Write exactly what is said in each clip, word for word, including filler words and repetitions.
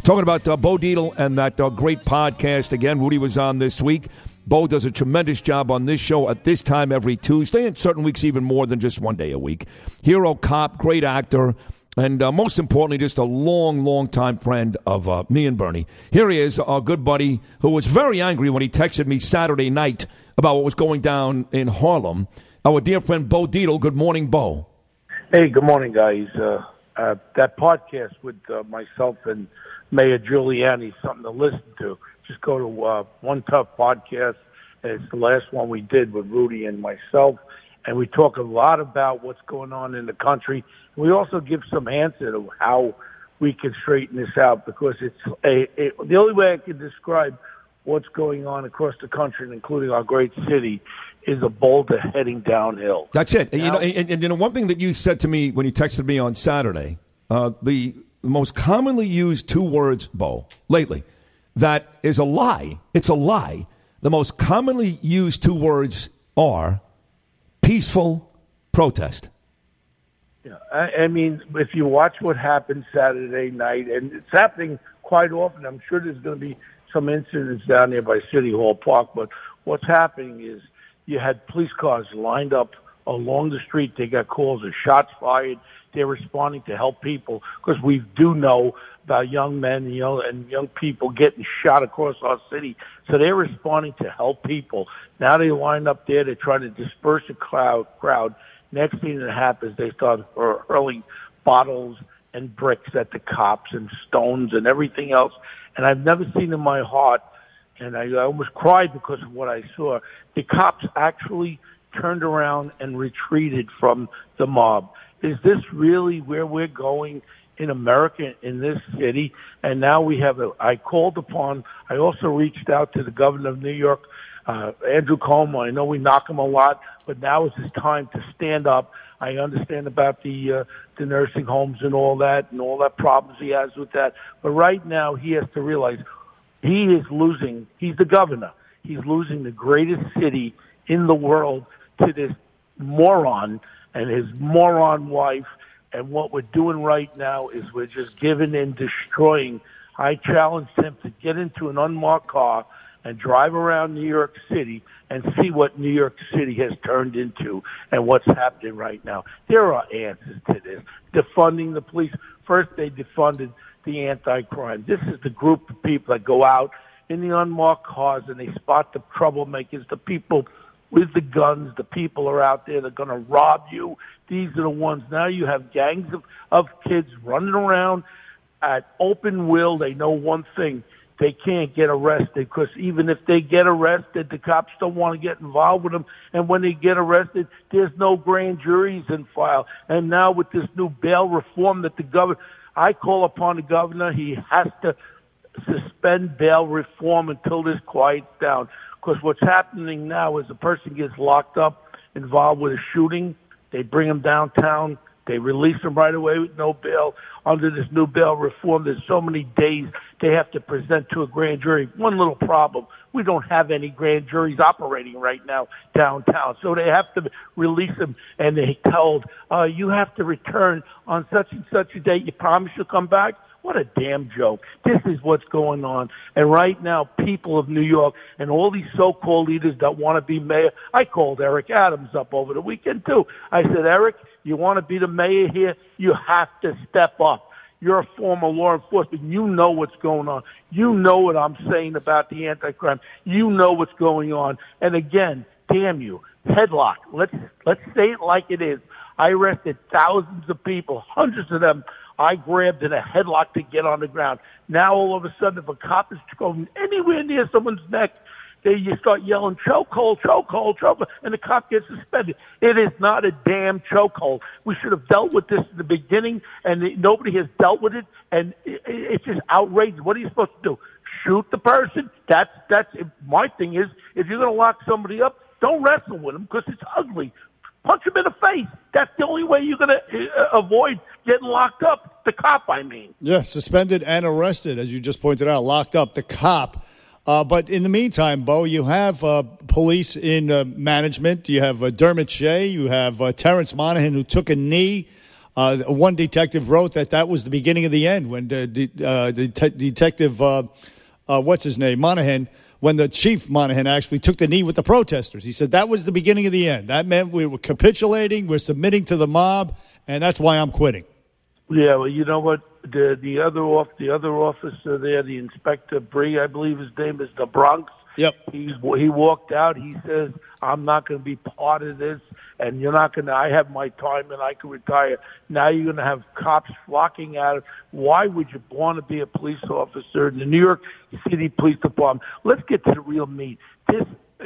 Talking about uh, Bo Dietl and that uh, great podcast. Again, Rudy was on this week. Bo does a tremendous job on this show at this time every Tuesday, and certain weeks even more than just one day a week. Hero cop, great actor, and uh, most importantly, just a long, long time friend of uh, me and Bernie. Here he is, our good buddy, who was very angry when he texted me Saturday night about what was going down in Harlem. Our dear friend Bo Dietl. Good morning, Bo. Hey, good morning, guys. Uh, uh, that podcast with uh, myself and Mayor Giuliani is something to listen to. Just go to uh, One Tough Podcast. It's the last one we did with Rudy and myself, and we talk a lot about what's going on in the country. We also give some answer to how we can straighten this out, because it's a, a the only way I can describe what's going on across the country, including our great city, is a boulder heading downhill. That's it. Now, you know, and, and you know, one thing that you said to me when you texted me on Saturday, uh, the most commonly used two words, Bo, lately, that is a lie. It's a lie. The most commonly used two words are peaceful protest. Yeah, I, I mean, if you watch what happened Saturday night, and it's happening quite often, I'm sure there's going to be some incidents down there by City Hall Park, but what's happening is you had police cars lined up along the street. They got calls of shots fired. They're responding to help people, because we do know about young men, you know, and young people getting shot across our city. So they're responding to help people. Now they line up there. They're trying to disperse the crowd. crowd. Next thing that happens, they start hurling bottles and bricks at the cops and stones and everything else. And I've never seen in my heart, and I, I almost cried because of what I saw, the cops actually turned around and retreated from the mob. Is this really where we're going in America, in this city? And now we have a, I called upon, I also reached out to the governor of New York, uh, Andrew Cuomo. I know we knock him a lot, but now is his time to stand up. I understand about the, uh, the nursing homes and all that, and all that problems he has with that. But right now he has to realize he is losing, he's the governor. He's losing the greatest city in the world to this moron and his moron wife. And what we're doing right now is we're just giving in, destroying. I challenged him to get into an unmarked car and drive around New York City and see what New York City has turned into and what's happening right now. There are answers to this. Defunding the police. First, they defunded the anti-crime. This is the group of people that go out in the unmarked cars and they spot the troublemakers, the people with the guns. The people are out there. They're going to rob you. These are the ones. Now you have gangs of, of kids running around at open will. They know one thing. They can't get arrested, because even if they get arrested, the cops don't want to get involved with them. And when they get arrested, there's no grand juries in file. And now with this new bail reform that the governor, I call upon the governor, he has to suspend bail reform until this quiets down. Because what's happening now is a person gets locked up, involved with a shooting. They bring him downtown. They release him right away with no bail. Under this new bail reform, there's so many days they have to present to a grand jury. One little problem, we don't have any grand juries operating right now downtown. So they have to release him, and they told, uh, you have to return on such and such a date. You promise you'll come back? What a damn joke. This is what's going on. And right now, people of New York and all these so-called leaders that want to be mayor, I called Eric Adams up over the weekend too. I said, Eric, you want to be the mayor here? You have to step up. You're a former law enforcement. You know what's going on. You know what I'm saying about the anti-crime. You know what's going on. And again, damn you, headlock. Let's, let's say it like it is. I arrested thousands of people, hundreds of them. I grabbed in a headlock to get on the ground. Now all of a sudden, if a cop is going anywhere near someone's neck, they you start yelling chokehold, chokehold, chokehold, and the cop gets suspended. It is not a damn chokehold. We should have dealt with this in the beginning, and it, nobody has dealt with it, and it, it's just outrageous. What are you supposed to do? Shoot the person? That's that's my thing is, if you're going to lock somebody up, don't wrestle with them because it's ugly. Punch him in the face. That's the only way you're going to uh, avoid getting locked up. The cop, I mean. Yeah, suspended and arrested, as you just pointed out. Locked up, the cop. Uh, but in the meantime, Bo, you have uh, police in uh, management. You have uh, Dermot Shea. You have uh, Terrence Monahan, who took a knee Uh, one detective wrote that that was the beginning of the end when the, the, uh, the te- detective, uh, uh, what's his name, Monahan, when the chief Monahan actually took the knee with the protesters. He said that was the beginning of the end. That meant we were capitulating, we're submitting to the mob, and that's why I'm quitting. Yeah, well, you know what? The the other off the other officer there, the Inspector Bree, I believe his name is, the Bronx. Yep. He's he walked out. He says, "I'm not going to be part of this, and you're not going to. I have my time, and I can retire." Now you're going to have cops flocking at it. Why would you want to be a police officer in the New York City Police Department? Let's get to the real meat. This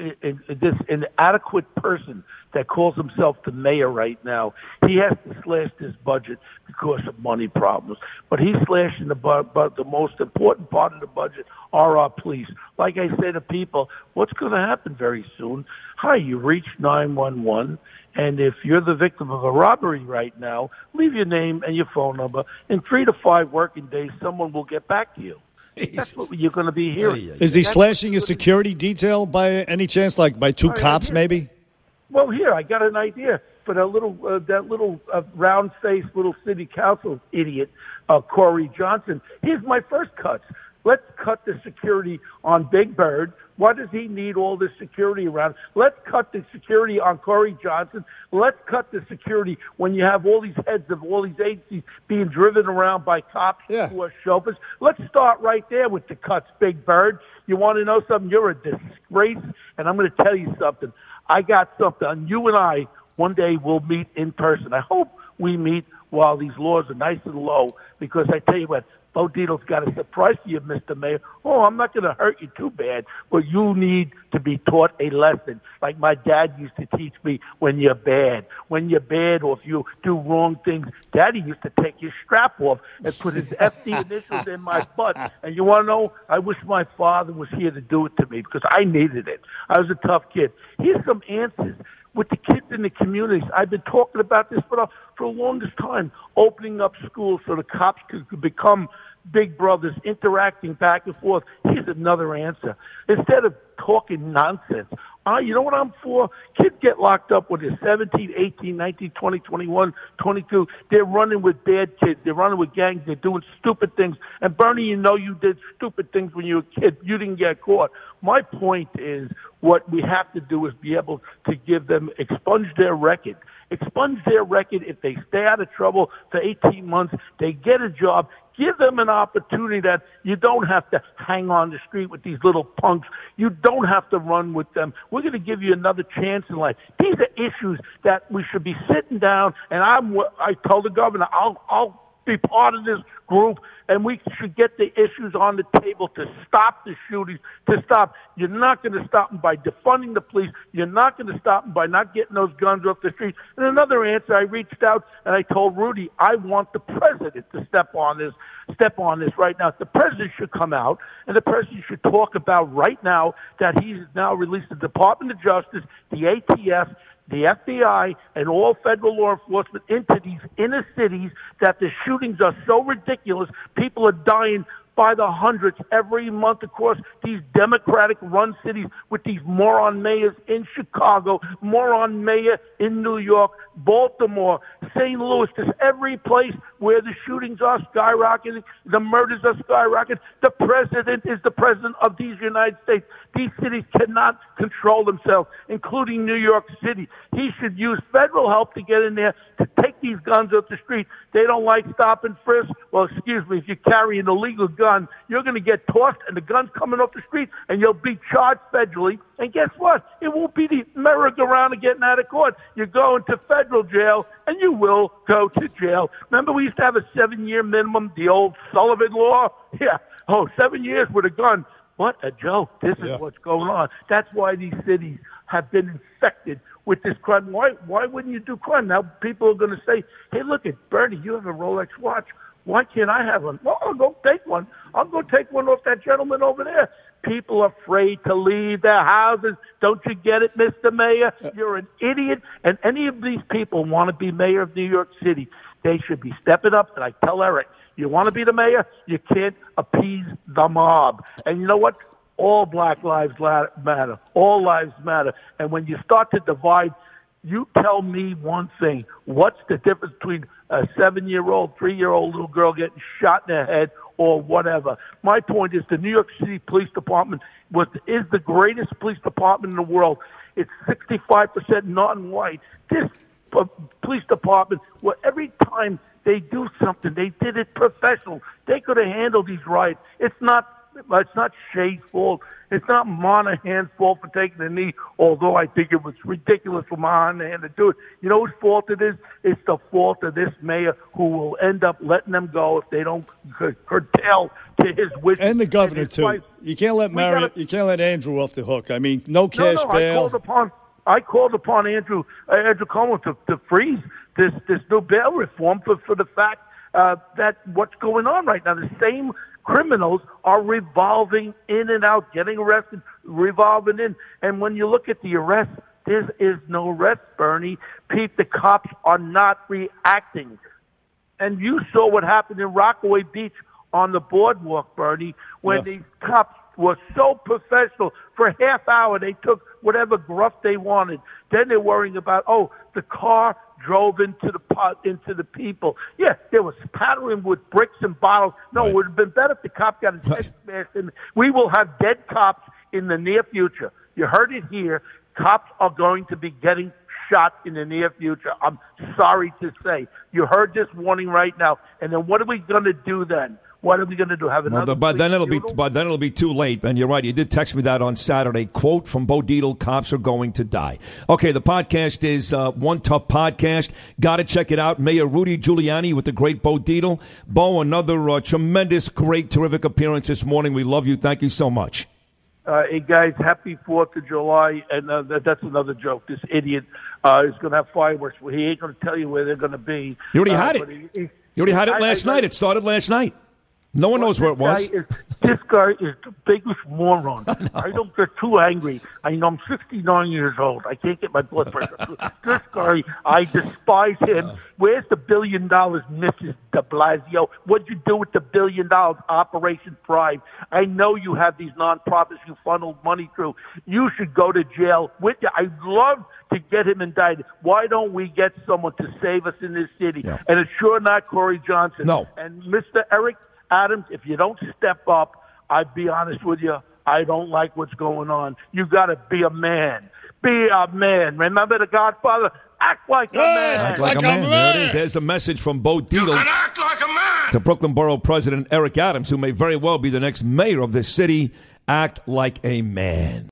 this inadequate person that calls himself the mayor right now, he has to slash this budget because of money problems. But he's slashing the budget, but the most important part of the budget are our police. Like I say to people, what's going to happen very soon? Hi, you reach nine one one, and if you're the victim of a robbery right now, leave your name and your phone number. In three to five working days, someone will get back to you. That's what you're going to be hearing. Is he That's slashing his security detail by any chance, like by two Oh, yeah, cops yeah. maybe? Well, here, I got an idea for that little, uh, that little uh, round-faced little city council idiot, uh, Corey Johnson. Here's my first cuts. Let's cut the security on Big Bird. Why does he need all this security around? Let's cut the security on Corey Johnson. Let's cut the security when you have all these heads of all these agencies being driven around by cops Yeah. who are chauffeurs. Let's start right there with the cuts, Big Bird. You want to know something? You're a disgrace, and I'm going to tell you something. I got something. You and I, one day, will meet in person. I hope we meet while these laws are nice and low, because I tell you what, Bo Dietl's got a surprise for you, Mister Mayor. Oh, I'm not going to hurt you too bad, but you need to be taught a lesson like my dad used to teach me when you're bad. When you're bad or if you do wrong things, Daddy used to take his strap off and put his F D initials in my butt. And you want to know, I wish my father was here to do it to me because I needed it. I was a tough kid. Here's some answers. With the kids in the communities, I've been talking about this for the, for the longest time, opening up schools so the cops could, could become big brothers, interacting back and forth. Here's another answer. Instead of talking nonsense, uh, you know what I'm for? Kids get locked up when they're seventeen, eighteen, nineteen, twenty, twenty-one, twenty-two. They're running with bad kids. They're running with gangs. They're doing stupid things. And Bernie, you know you did stupid things when you were a kid. You didn't get caught. My point is what we have to do is be able to give them, expunge their record. Expunge their record. If they stay out of trouble for eighteen months, they get a job. Give them an opportunity that you don't have to hang on the street with these little punks. You don't have to run with them. We're going to give you another chance in life. These are issues that we should be sitting down, and I'm, I told the governor, I'll, I'll be part of this group, and we should get the issues on the table to stop the shootings, to stop. You're not going to stop them by defunding the police. You're not going to stop them by not getting those guns off the street. And another answer, I reached out and I told Rudy, I want the president to step on this, step on this right now. The president should come out, and the president should talk about right now that he's now released the Department of Justice, the A T F, the F B I, and all federal law enforcement into these inner cities that the shootings are so ridiculous. People are dying by the hundreds every month across these Democratic-run cities with these moron mayors in Chicago, moron mayor in New York, Baltimore, Saint Louis, just every place where the shootings are skyrocketing, the murders are skyrocketing. The president is the president of these United States. These cities cannot control themselves, including New York City. He should use federal help to get in there to take these guns off the street. They don't like stop and frisk. Well, excuse me, if you carry an illegal gun, you're going to get tossed and the gun's coming off the street and you'll be charged federally. And guess what? It won't be the merry-go-round of getting out of court. You're going to federal jail, and you will go to jail. Remember we used to have a seven-year minimum, the old Sullivan law? Yeah. Oh, seven years with a gun. What a joke. This is yeah. what's going on. That's why these cities have been infected with this crime. Why Why wouldn't you do crime? Now people are going to say, hey, look at Bernie, you have a Rolex watch. Why can't I have one? Well, I'll go take one. I'll go take one off that gentleman over there. People are afraid to leave their houses. Don't you get it, Mister Mayor? You're an idiot. And any of these people want to be mayor of New York City, they should be stepping up. And I tell Eric, you want to be the mayor? You can't appease the mob. And you know what? All black lives matter. All lives matter. And when you start to divide You tell me one thing. What's the difference between a seven-year-old, three-year-old little girl getting shot in the head or whatever? My point is the New York City Police Department was is the greatest police department in the world. It's sixty-five percent non-white. This uh, police department, well, every time they do something, they did it professional. They could have handled these riots. It's not It's not Shea's fault. It's not Monahan's fault for taking the knee, although I think it was ridiculous for Monahan to do it. You know whose fault it is? It's the fault of this mayor who will end up letting them go if they don't curtail to his wishes. And the governor, and too. wife. You can't let Mari- gotta, you can't let Andrew off the hook. I mean, no cash no, no, bail. I called upon, I called upon Andrew, uh, Andrew Cuomo to, to freeze this, this new bail reform for, for the fact uh, that what's going on right now. The same criminals are revolving in and out, getting arrested, revolving in. And when you look at the arrest, there is no arrest, Bernie. Pete, the cops are not reacting. And you saw what happened in Rockaway Beach on the boardwalk, Bernie, when yeah. these cops were so professional. For a half hour, they took whatever gruff they wanted. Then they're worrying about, oh, the car drove into the pot, into the people. Yeah, there was pattering with bricks and bottles. No, right. It would have been better if the cop got his head smashed in. We will have dead cops in the near future. You heard it here. Cops are going to be getting shot in the near future. I'm sorry to say. You heard this warning right now. And then what are we going to do then? What are we going to do? Have another? Well, by then it'll funeral? be by then it'll be too late. And you're right. You did text me that on Saturday. Quote from Bo Dietl: "Cops are going to die." Okay, the podcast is uh, One Tough Podcast. Got to check it out. Mayor Rudy Giuliani with the great Bo Dietl. Bo, another uh, tremendous, great, terrific appearance this morning. We love you. Thank you so much. Uh, hey guys, happy Fourth of July, and uh, that, that's another joke. This idiot uh, is going to have fireworks. Well, he ain't going to tell you where they're going to be. You already uh, had it. He, he, you already had it I, last I, night. It started last night. No one knows where it was. Guy is, this guy is the biggest moron. I, I don't get too angry. I know I'm sixty-nine years old. I can't get my blood pressure. This guy, I despise him. Where's the billion dollars, Missus de Blasio? What'd you do with the billion dollars, Operation Thrive? I know you have these nonprofits you funneled money through. You should go to jail with you. I'd love to get him indicted. Why don't we get someone to save us in this city? Yeah. And it's sure not Corey Johnson. No. And Mister Eric Adams, if you don't step up, I'd be honest with you, I don't like what's going on. You got to be a man. Be a man. Remember the Godfather? Act like a man. Act like, like a, man. a man. There it is. There's a message from Bo Dietl. You can act like a man. To Brooklyn Borough President Eric Adams, who may very well be the next mayor of this city. Act like a man.